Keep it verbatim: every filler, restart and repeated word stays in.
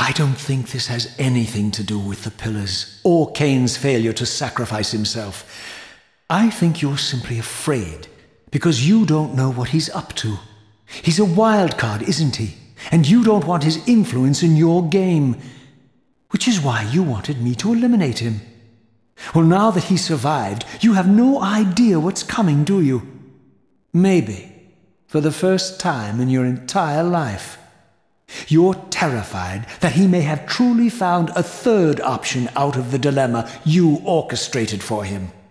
I don't think this has anything to do with the pillars or Cain's failure to sacrifice himself. I think you're simply afraid because you don't know what he's up to. He's a wild card, isn't he? And you don't want his influence in your game, which is why you wanted me to eliminate him. Well, now that he survived, you have no idea what's coming, do you? Maybe, for the first time in your entire life. You're terrified that he may have truly found a third option out of the dilemma you orchestrated for him.